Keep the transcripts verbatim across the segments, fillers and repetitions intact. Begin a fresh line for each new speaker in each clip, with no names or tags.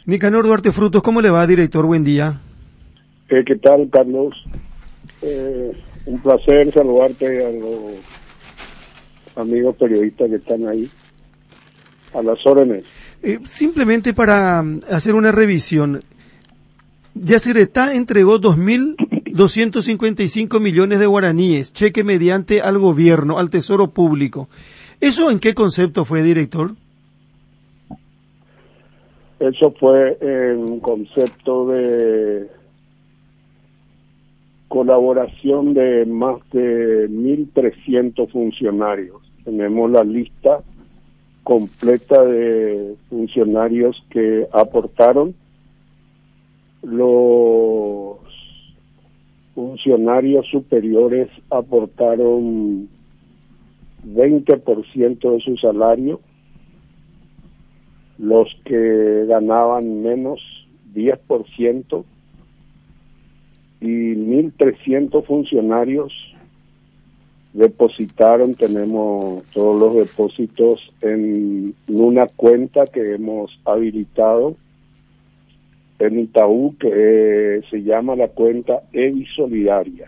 Nicanor Duarte Frutos, ¿cómo le va, director? Buen día.
Eh, ¿Qué tal, Carlos? Eh, un placer saludarte a los amigos periodistas que están ahí. A las órdenes.
Eh, simplemente para um, hacer una revisión, Yacyretá entregó dos mil doscientos cincuenta y cinco millones de guaraníes, cheque mediante al gobierno, al Tesoro Público. ¿Eso en qué concepto fue, director?
Eso fue en un concepto de colaboración de más de mil trescientos funcionarios. Tenemos la lista completa de funcionarios que aportaron. Los funcionarios superiores aportaron veinte por ciento de su salario, los que ganaban menos diez por ciento, y mil trescientos funcionarios depositaron. Tenemos todos los depósitos en una cuenta que hemos habilitado en Itaú, que eh, se llama la cuenta EVI Solidaria,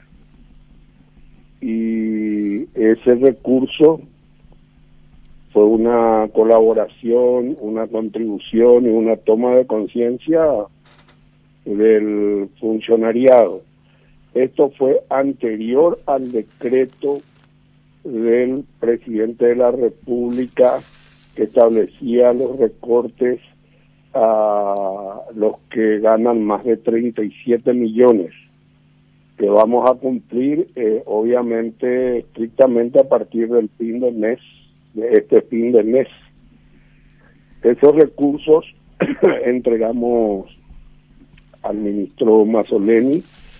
y ese recurso fue una colaboración, una contribución y una toma de conciencia del funcionariado. Esto fue anterior al decreto del presidente de la República que establecía los recortes a los que ganan más de treinta y siete millones, que vamos a cumplir eh, obviamente estrictamente a partir del fin del mes, de este fin de mes. Esos recursos entregamos al ministro Mazzoleni,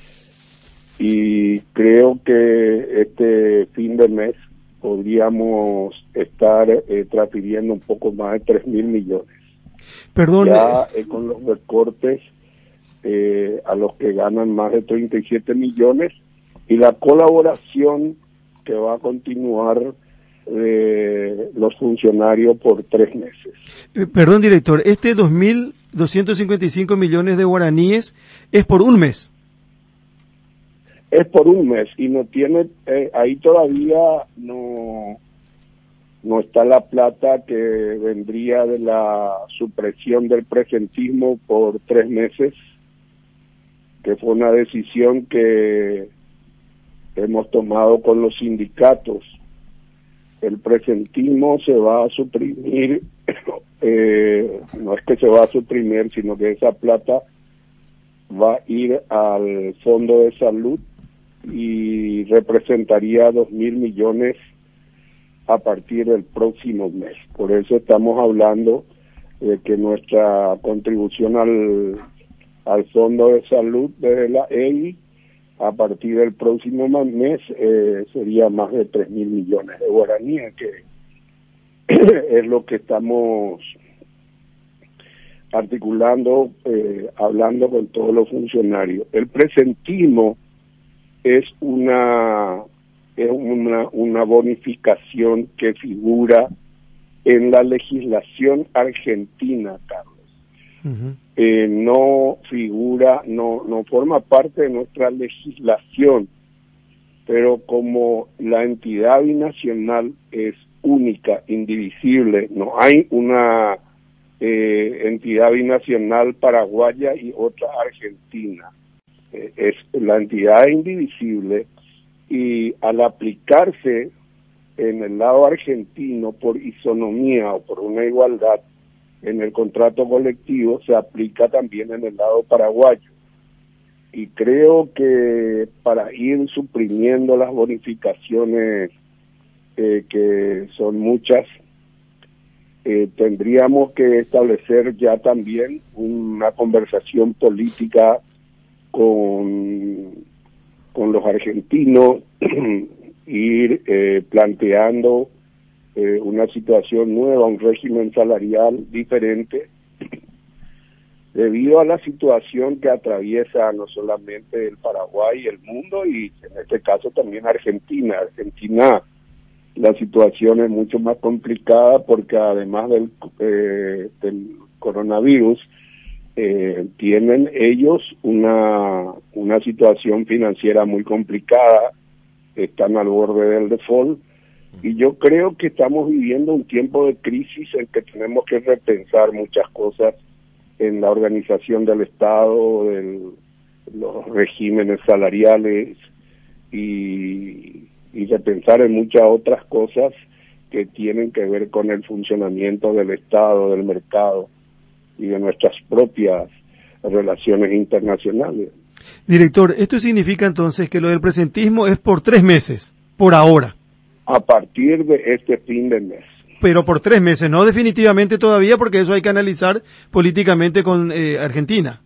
y creo que este fin de mes podríamos estar eh, transfiriendo un poco más de tres mil millones.
Perdón.
Ya eh, con los recortes eh, a los que ganan más de treinta y siete millones, y la colaboración que va a continuar de los funcionarios por tres meses.
Eh, perdón, director, este dos mil doscientos cincuenta y cinco millones de guaraníes es por un mes.
Es por un mes y no tiene, eh, ahí todavía no, no está la plata que vendría de la supresión del presentismo por tres meses, que fue una decisión que hemos tomado con los sindicatos. El presentismo se va a suprimir, eh, no es que se va a suprimir, sino que esa plata va a ir al Fondo de Salud y representaría dos mil millones a partir del próximo mes. Por eso estamos hablando de que nuestra contribución al, al Fondo de Salud de la E I a partir del próximo mes eh, sería más de tres mil millones de guaraníes, que es lo que estamos articulando, eh, hablando con todos los funcionarios. El presentismo es una es una, una bonificación que figura en la legislación argentina, Carlos. Uh-huh. Eh, no figura, no, no forma parte de nuestra legislación, pero como la entidad binacional es única, indivisible, no hay una eh, entidad binacional paraguaya y otra argentina. Eh, es la entidad indivisible, y al aplicarse en el lado argentino por isonomía o por una igualdad en el contrato colectivo, se aplica también en el lado paraguayo. Y creo que para ir suprimiendo las bonificaciones, eh, que son muchas, eh, tendríamos que establecer ya también una conversación política con, con los argentinos, ir eh, planteando eh, una situación nueva, un régimen salarial diferente, debido a la situación que atraviesa no solamente el Paraguay y el mundo, y en este caso también Argentina. Argentina, la situación es mucho más complicada porque además del, eh, del coronavirus, eh, tienen ellos una, una situación financiera muy complicada, están al borde del default, y yo creo que estamos viviendo un tiempo de crisis en que tenemos que repensar muchas cosas en la organización del Estado, del, los regímenes salariales y, y repensar en muchas otras cosas que tienen que ver con el funcionamiento del Estado, del mercado y de nuestras propias relaciones internacionales.
Director, esto significa entonces que lo del presentismo es por tres meses, por ahora.
A partir de este fin de mes.
Pero por tres meses, no definitivamente todavía, porque eso hay que analizar políticamente con eh, Argentina.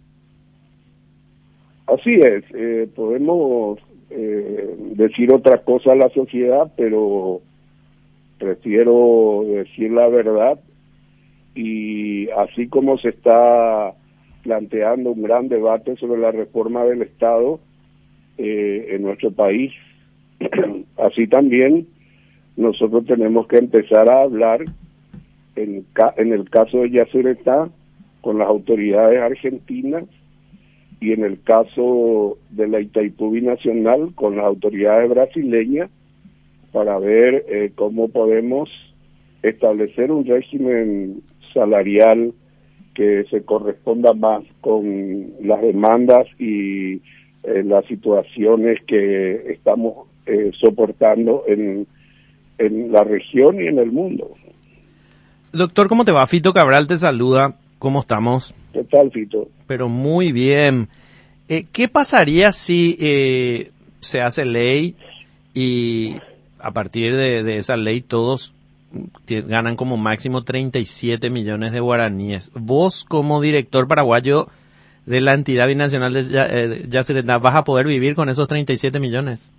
Así es, eh, podemos eh, decir otra cosa a la sociedad, pero prefiero decir la verdad, y así como se está planteando un gran debate sobre la reforma del Estado eh, en nuestro país, así también nosotros tenemos que empezar a hablar en, ca en el caso de Yacyretá con las autoridades argentinas y en el caso de la Itaipú Binacional con las autoridades brasileñas para ver eh, cómo podemos establecer un régimen salarial que se corresponda más con las demandas y eh, las situaciones que estamos eh, soportando en, en la región y en el mundo.
Doctor, ¿cómo te va? Fito Cabral te saluda. ¿Cómo estamos?
¿Qué tal, Fito?
Pero muy bien. Eh, ¿Qué pasaría si eh, se hace ley y a partir de, de esa ley todos ganan como máximo treinta y siete millones de guaraníes? Vos, como director paraguayo de la entidad binacional de Yacyretá, ¿vas a poder vivir con esos treinta y siete millones?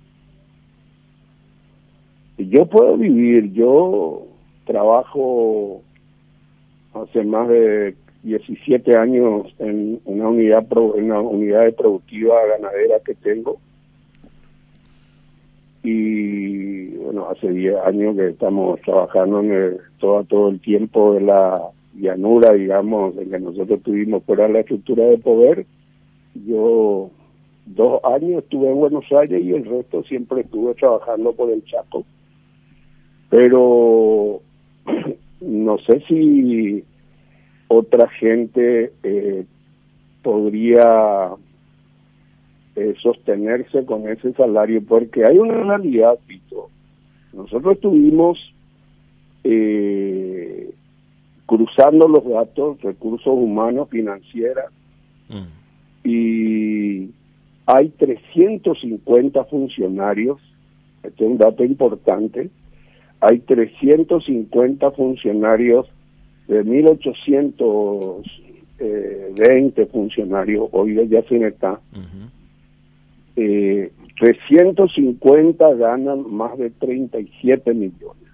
Yo puedo vivir, yo trabajo hace más de diecisiete años en una unidad pro, en una unidad productiva ganadera que tengo, y bueno, hace diez años que estamos trabajando en el, todo, todo el tiempo de la llanura, digamos, en que nosotros tuvimos fuera la estructura de poder. Yo dos años estuve en Buenos Aires y el resto siempre estuve trabajando por el Chaco. Pero no sé si otra gente eh, podría eh, sostenerse con ese salario, porque hay una realidad, Pito. Nosotros estuvimos eh, cruzando los datos, recursos humanos, financieras, mm. y hay trescientos cincuenta funcionarios, este es un dato importante, hay trescientos cincuenta funcionarios de mil ochocientos veinte funcionarios, hoy de Yacyretá, uh-huh. eh, trescientos cincuenta ganan más de treinta y siete millones.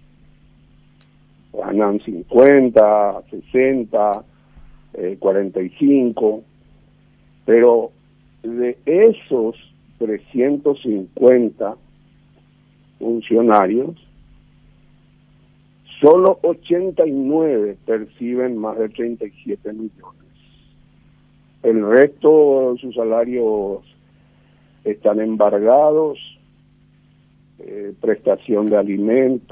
Ganan cincuenta, sesenta, eh, cuarenta y cinco, pero de esos trescientos cincuenta funcionarios, solo ochenta y nueve perciben más de treinta y siete millones. El resto de sus salarios están embargados, eh, prestación de alimento,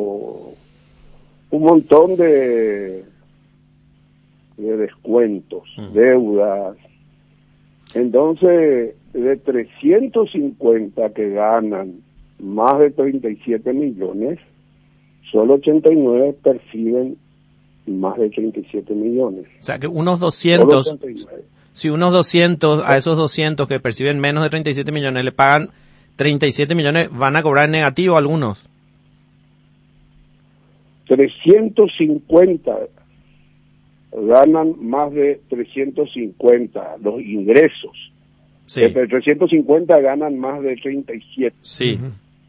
un montón de, de descuentos, uh-huh. deudas. Entonces, de trescientos cincuenta que ganan más de treinta y siete millones, solo ochenta y nueve perciben más de treinta y siete millones.
O sea que unos doscientos, si unos doscientos, a esos doscientos que perciben menos de treinta y siete millones le pagan treinta y siete millones, van a cobrar en negativo algunos.
trescientos cincuenta ganan más de trescientos cincuenta los ingresos.
Sí.
De trescientos cincuenta ganan más de treinta y siete.
Sí.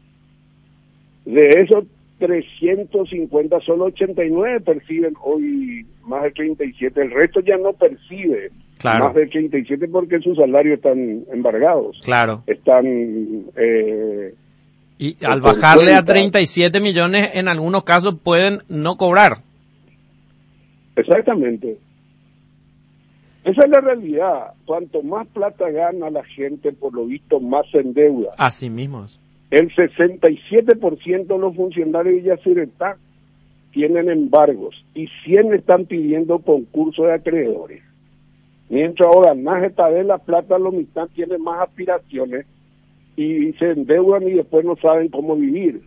De esos trescientos cincuenta, solo ochenta y nueve perciben hoy más de treinta y siete, el resto ya no percibe
claro.
más de treinta y siete porque sus salarios están embargados.
Claro.
Están... Eh,
y al bajarle a treinta y siete millones, en algunos casos pueden no cobrar.
Exactamente. Esa es la realidad. Cuanto más plata gana la gente, por lo visto, más se endeuda.
Así mismo es.
El sesenta y siete por ciento de los funcionarios de Yacyretá tienen embargos y cien están pidiendo concurso de acreedores. Mientras ahora más esta vez la plata, los mitad tienen más aspiraciones y se endeudan y después no saben cómo vivir.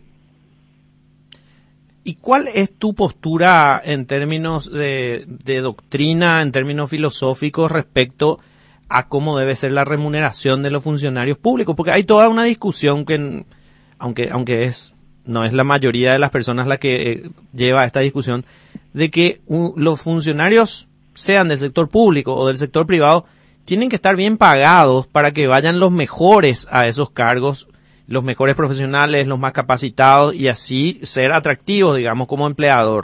¿Y cuál es tu postura en términos de, de doctrina, en términos filosóficos respecto a cómo debe ser la remuneración de los funcionarios públicos? Porque hay toda una discusión que, aunque aunque es no es la mayoría de las personas la que eh, lleva esta discusión, de que uh, los funcionarios, sean del sector público o del sector privado, tienen que estar bien pagados para que vayan los mejores a esos cargos, los mejores profesionales, los más capacitados, y así ser atractivos, digamos, como empleador.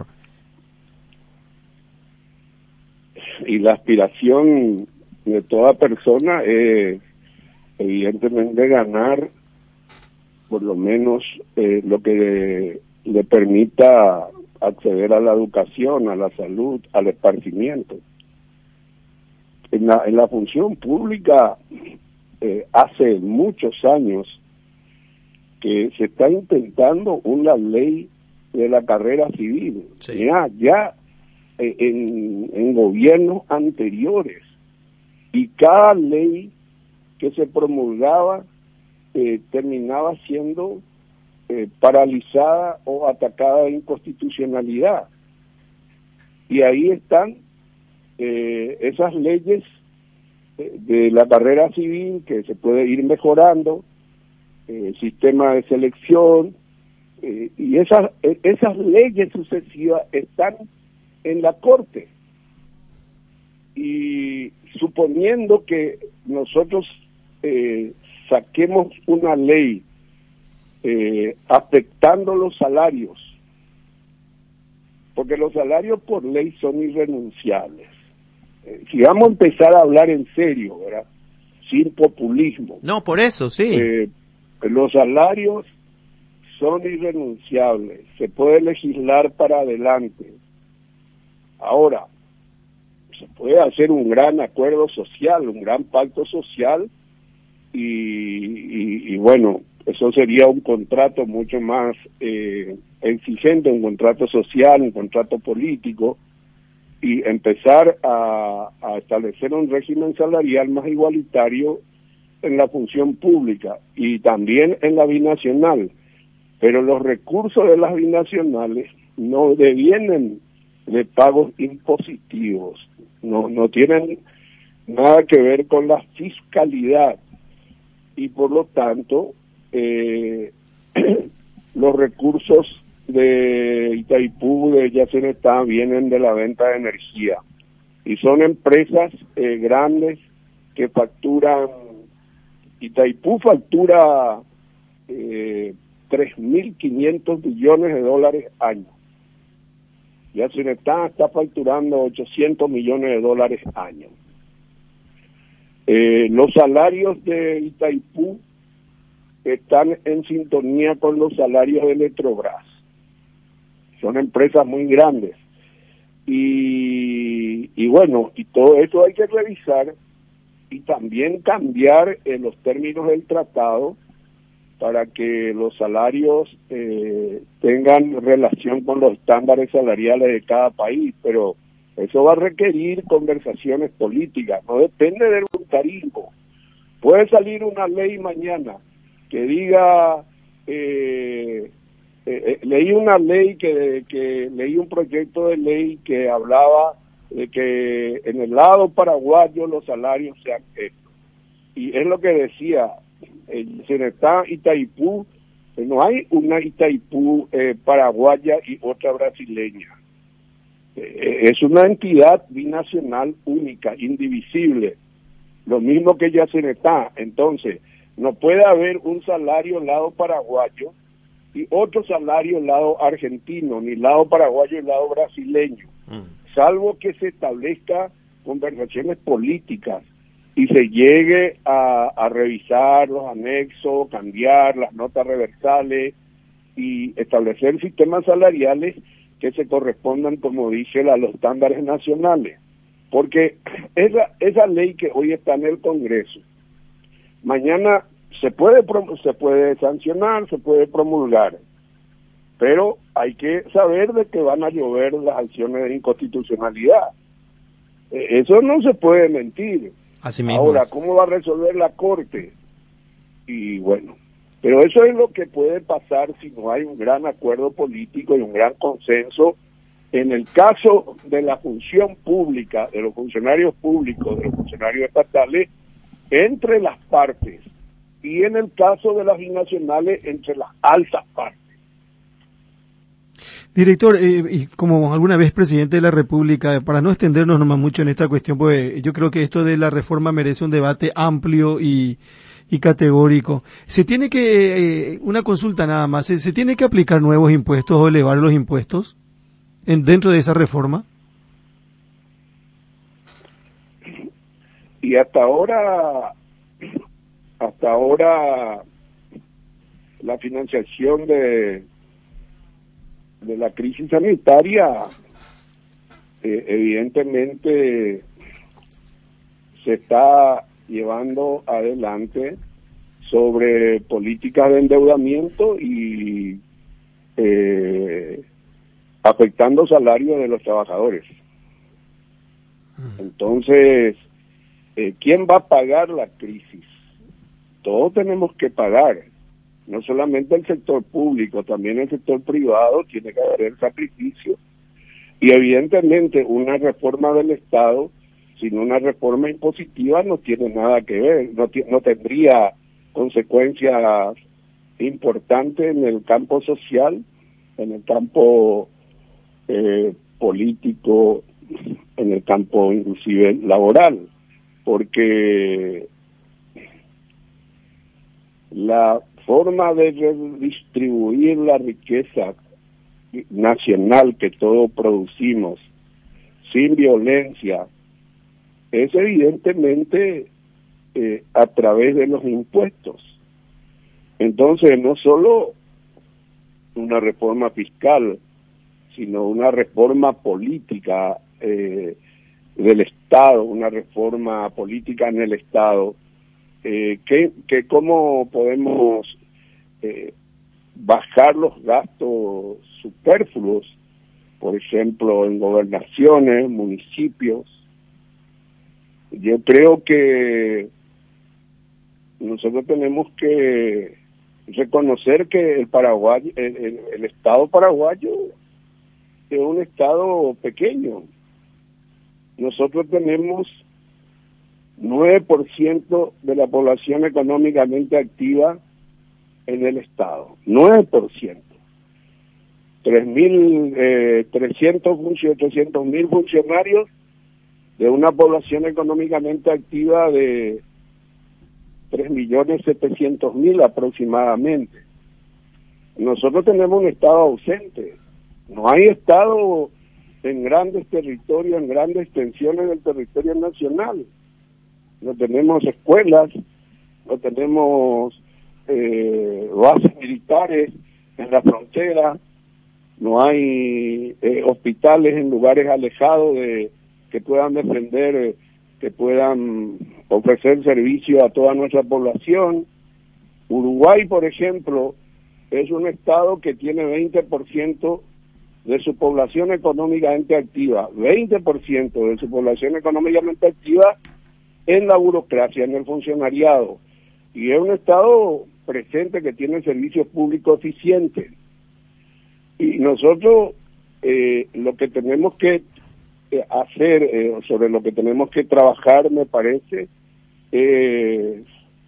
Y la aspiración de toda persona es, evidentemente, ganar por lo menos eh, lo que le, le permita acceder a la educación, a la salud, al esparcimiento. En la, en la función pública, eh, hace muchos años que se está intentando una ley de la carrera civil.
Sí.
Ya, ya eh, en, en gobiernos anteriores, y cada ley que se promulgaba eh, terminaba siendo eh, paralizada o atacada de inconstitucionalidad. Y ahí están eh, esas leyes eh, de la carrera civil que se puede ir mejorando, eh, sistema de selección, eh, y esas, eh, esas leyes sucesivas están en la Corte. Y suponiendo que nosotros eh, saquemos una ley eh, afectando los salarios, porque los salarios por ley son irrenunciables. Eh, si vamos a empezar a hablar en serio, ¿verdad? Sin populismo.
No, por eso, sí.
Eh, los salarios son irrenunciables, se puede legislar para adelante. Ahora, se puede hacer un gran acuerdo social, un gran pacto social, y, y, y bueno, eso sería un contrato mucho más eh, exigente, un contrato social, un contrato político, y empezar a, a establecer un régimen salarial más igualitario en la función pública y también en la binacional. Pero los recursos de las binacionales no devienen de pagos impositivos, no, no tienen nada que ver con la fiscalidad, y por lo tanto eh, los recursos de Itaipú, de Yacyretá, vienen de la venta de energía, y son empresas eh, grandes que facturan. Itaipú factura eh, tres mil quinientos millones de dólares año. Yacyretá está facturando ochocientos millones de dólares año. Eh, los salarios de Itaipú están en sintonía con los salarios de Electrobras. Son empresas muy grandes. Y, y bueno, y todo eso hay que revisar y también cambiar eh, los términos del tratado para que los salarios eh, tengan relación con los estándares salariales de cada país, pero eso va a requerir conversaciones políticas, no depende del voluntarismo. Puede salir una ley mañana que diga, eh, eh, eh, leí una ley que, que leí un proyecto de ley que hablaba de que en el lado paraguayo los salarios sean estos. Y es lo que decía, en Yacyretá, Itaipú, eh, no hay una Itaipú eh, paraguaya y otra brasileña. Eh, es una entidad binacional única, indivisible, lo mismo que Yacyretá. Entonces, no puede haber un salario lado paraguayo y otro salario lado argentino, ni lado paraguayo y lado brasileño. Mm. Salvo que se establezca conversaciones políticas y se llegue a, a revisar los anexos, cambiar las notas reversales y establecer sistemas salariales que se correspondan, como dije, a los estándares nacionales. Porque esa, esa ley que hoy está en el Congreso, mañana se puede, se puede sancionar, se puede promulgar, pero hay que saber de que van a llover las acciones de inconstitucionalidad. Eso no se puede mentir.
Así mismo.
Ahora, ¿cómo va a resolver la Corte? Y bueno, pero eso es lo que puede pasar si no hay un gran acuerdo político y un gran consenso en el caso de la función pública, de los funcionarios públicos, de los funcionarios estatales, entre las partes, y en el caso de las binacionales, entre las altas partes.
Director, eh, y como alguna vez presidente de la República, para no extendernos nomás mucho en esta cuestión, pues yo creo que esto de la reforma merece un debate amplio y, y categórico. Se tiene que, eh, una consulta nada más, ¿se, se tiene que aplicar nuevos impuestos o elevar los impuestos en, dentro de esa reforma?
Y hasta ahora, hasta ahora, la financiación de de la crisis sanitaria, eh, evidentemente se está llevando adelante sobre políticas de endeudamiento y eh, afectando salarios de los trabajadores. Entonces, eh, ¿quién va a pagar la crisis? Todos tenemos que pagar. No solamente el sector público, también el sector privado tiene que hacer sacrificio. Y evidentemente una reforma del Estado, sin una reforma impositiva, no tiene nada que ver, no, no tendría consecuencias importantes en el campo social, en el campo eh, político, en el campo inclusive laboral, porque la forma de redistribuir la riqueza nacional que todos producimos sin violencia es evidentemente eh, a través de los impuestos. Entonces, no solo una reforma fiscal, sino una reforma política eh, del Estado, una reforma política en el Estado. Eh, que, que cómo podemos eh, bajar los gastos superfluos, por ejemplo, en gobernaciones, municipios. Yo creo que nosotros tenemos que reconocer que el Paraguay, el, el, el Estado paraguayo es un Estado pequeño. Nosotros tenemos nueve por ciento de la población económicamente activa en el Estado, nueve por ciento. tres mil trescientos, ochocientos mil funcionarios de una población económicamente activa de tres millones setecientos mil aproximadamente. Nosotros tenemos un Estado ausente, no hay Estado en grandes territorios, en grandes extensiones del territorio nacional. No tenemos escuelas, no tenemos eh, bases militares en la frontera, no hay eh, hospitales en lugares alejados de que puedan defender, eh, que puedan ofrecer servicio a toda nuestra población. Uruguay, por ejemplo, es un estado que tiene veinte por ciento de su población económicamente activa, veinte por ciento de su población económicamente activa en la burocracia, en el funcionariado, y es un Estado presente que tiene servicios públicos eficientes. Y nosotros eh, lo que tenemos que eh, hacer, eh, sobre lo que tenemos que trabajar, me parece, es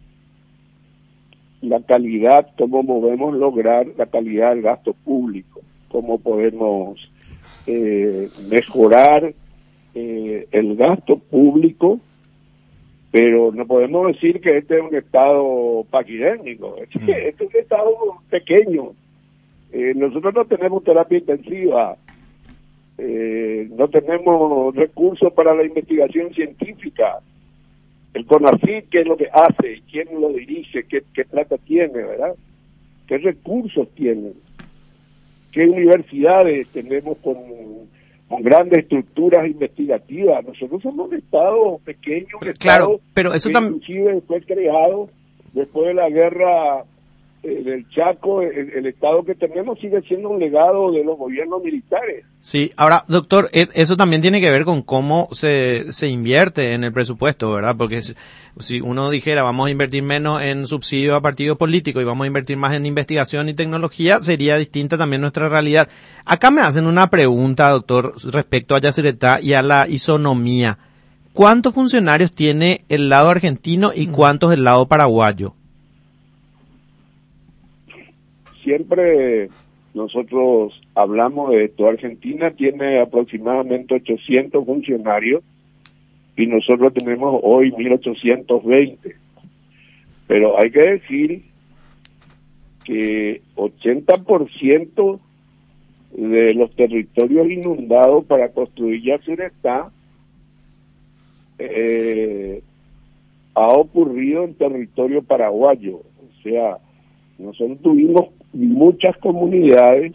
la calidad, cómo podemos lograr la calidad del gasto público, cómo podemos eh, mejorar eh, el gasto público, pero no podemos decir que este es un estado paquidémico, este, mm. este es un estado pequeño. Eh, nosotros no tenemos terapia intensiva, eh, no tenemos recursos para la investigación científica. El CONACYT, ¿qué es lo que hace? ¿Quién lo dirige? ¿Qué, qué plata tiene, verdad? ¿Qué recursos tienen? ¿Qué universidades tenemos con con grandes estructuras investigativas. Nosotros somos un Estado pequeño, un
claro,
Estado
pero eso
que
también
inclusive fue creado después de la guerra eh, del Chaco. El, el Estado que tenemos sigue siendo un legado de los gobiernos militares.
Sí, ahora, doctor, e- eso también tiene que ver con cómo se, se invierte en el presupuesto, ¿verdad? Porque si, si uno dijera vamos a invertir menos en subsidios a partidos políticos y vamos a invertir más en investigación y tecnología, sería distinta también nuestra realidad. Acá me hacen una pregunta, doctor, respecto a Yacyretá y a la isonomía. ¿Cuántos funcionarios tiene el lado argentino y cuántos el lado paraguayo?
Siempre nosotros hablamos de esto. Argentina tiene aproximadamente ochocientos funcionarios y nosotros tenemos hoy mil ochocientos veinte. Pero hay que decir que ochenta por ciento de los territorios inundados para construir Yacyretá eh, ha ocurrido en territorio paraguayo. O sea, nosotros tuvimos muchas comunidades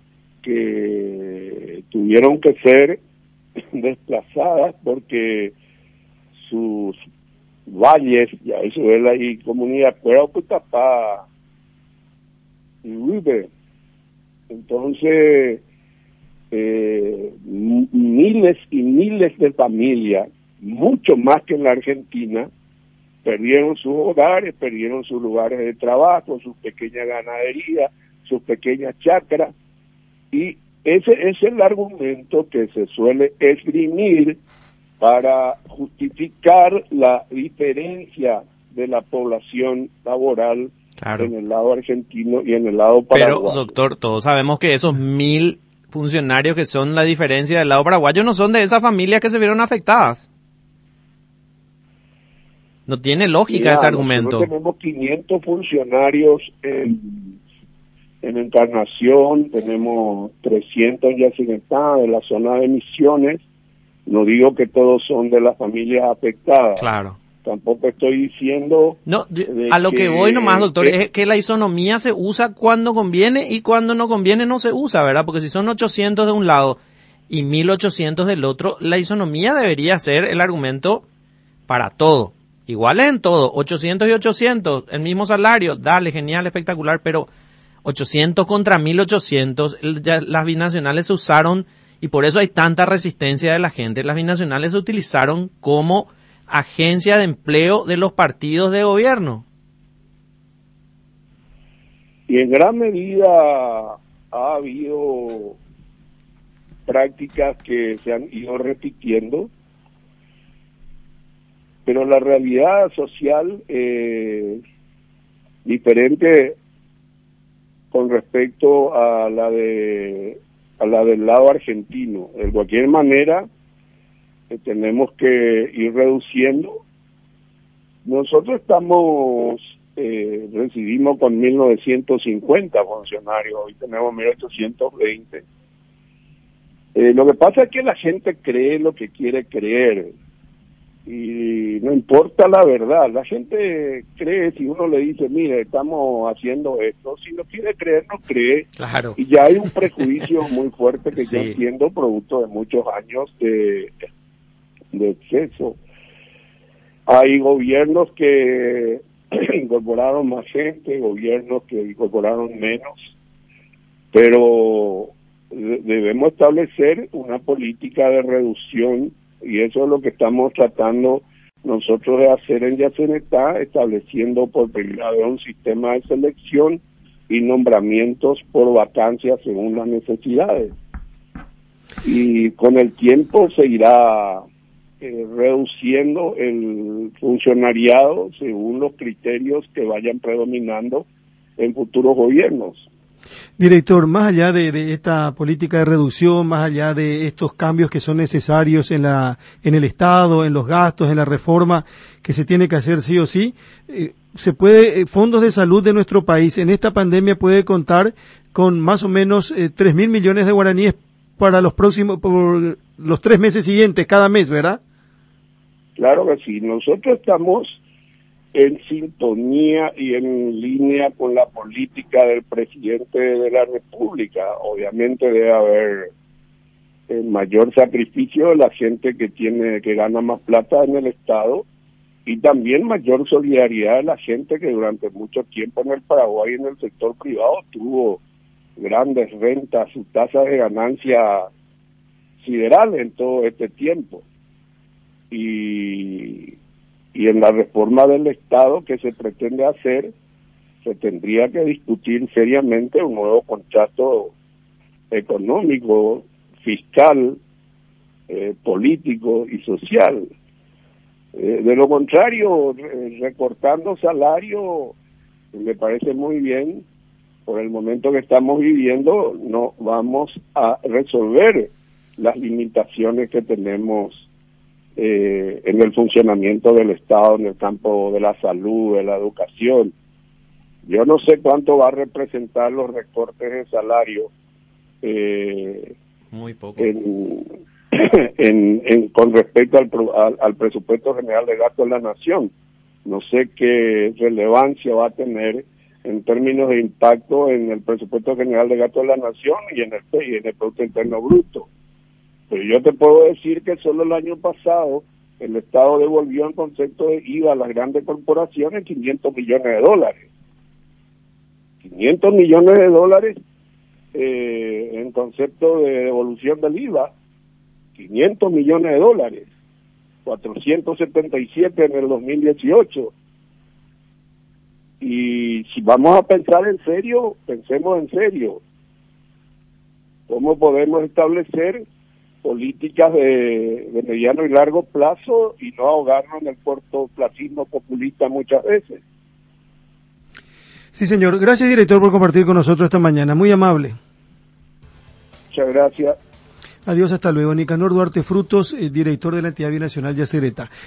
que tuvieron que ser desplazadas porque sus valles, ya eso es la y comunidad fuera Putapá y River. Entonces eh, miles y miles de familias, mucho más que en la Argentina, perdieron sus hogares, perdieron sus lugares de trabajo, sus pequeñas ganaderías, sus pequeñas chacras, y ese es el argumento que se suele esgrimir para justificar la diferencia de la población laboral, claro, en el lado argentino y en el lado paraguayo.
Pero, doctor, todos sabemos que esos mil funcionarios que son la diferencia del lado paraguayo no son de esas familias que se vieron afectadas. No tiene lógica Mira, ese argumento.
Nosotros tenemos quinientos funcionarios en, en Encarnación, tenemos trescientos en Yacyretá, en la zona de Misiones. No digo que todos son de las familias afectadas.
Claro.
Tampoco estoy diciendo...
No, a lo que, que voy nomás, doctor, es, es que la isonomía se usa cuando conviene y cuando no conviene no se usa, ¿verdad? Porque si son ochocientos de un lado y mil ochocientos del otro, la isonomía debería ser el argumento para todo. Iguales en todo, ochocientos y ochocientos, el mismo salario, dale, genial, espectacular, pero ochocientos contra mil ochocientos, las binacionales se usaron y por eso hay tanta resistencia de la gente. Las binacionales se utilizaron como agencia de empleo de los partidos de gobierno.
Y en gran medida ha habido prácticas que se han ido repitiendo, pero la realidad social es diferente con respecto a la de a la del lado argentino. De cualquier manera, eh, tenemos que ir reduciendo. Nosotros estamos, eh, recibimos con mil novecientos cincuenta funcionarios, hoy tenemos mil ochocientos veinte. Eh, lo que pasa es que la gente cree lo que quiere creer. Y no importa la verdad, la gente cree si uno le dice, mire, estamos haciendo esto, si no quiere creer, no cree.
Claro.
Y ya hay un prejuicio muy fuerte que
sí.
yo entiendo, producto de muchos años de, de exceso. Hay gobiernos que incorporaron más gente, gobiernos que incorporaron menos, pero debemos establecer una política de reducción. Y eso es lo que estamos tratando nosotros de hacer en Yacyretá, estableciendo por primera vez un sistema de selección y nombramientos por vacancias según las necesidades. Y con el tiempo se irá eh, reduciendo el funcionariado según los criterios que vayan predominando en futuros gobiernos.
Director, más allá de, de esta política de reducción, más allá de estos cambios que son necesarios en la en el Estado, en los gastos, en la reforma que se tiene que hacer sí o sí, eh, se puede eh, fondos de salud de nuestro país en esta pandemia puede contar con más o menos eh, tres mil millones de guaraníes para los próximos, por los tres meses siguientes, cada mes, ¿verdad?
Claro que sí. Nosotros estamos en sintonía y en línea con la política del presidente de la República. Obviamente debe haber eh, mayor sacrificio de la gente que tiene que gana más plata en el Estado, y también mayor solidaridad de la gente que durante mucho tiempo en el Paraguay en el sector privado tuvo grandes rentas, sus tasas de ganancia siderales en todo este tiempo. Y, y en la reforma del Estado que se pretende hacer, se tendría que discutir seriamente un nuevo contrato económico, fiscal, eh, político y social. Eh, de lo contrario, re- recortando salario, me parece muy bien. Por el momento que estamos viviendo, no vamos a resolver las limitaciones que tenemos eh, en el funcionamiento del Estado, en el campo de la salud, de la educación. Yo no sé cuánto va a representar los recortes de salario eh,
Muy poco.
en, en, en, con respecto al, al, al presupuesto general de gasto de la nación. No sé qué relevancia va a tener en términos de impacto en el presupuesto general de gasto de la nación y en el, y en el Producto Interno Bruto. Pero yo te puedo decir que solo el año pasado el Estado devolvió en concepto de I V A a las grandes corporaciones quinientos millones de dólares. quinientos millones de dólares eh, en concepto de devolución del I V A. quinientos millones de dólares. cuatrocientos setenta y siete en el dos mil dieciocho. Y si vamos a pensar en serio, pensemos en serio. ¿Cómo podemos establecer políticas de, de mediano y largo plazo y no ahogarnos en el cortoplacismo populista muchas veces?
Sí, señor. Gracias, director, por compartir con nosotros esta mañana. Muy amable.
Muchas gracias.
Adiós, hasta luego. Nicanor Duarte Frutos, eh, director de la entidad binacional Yacyretá.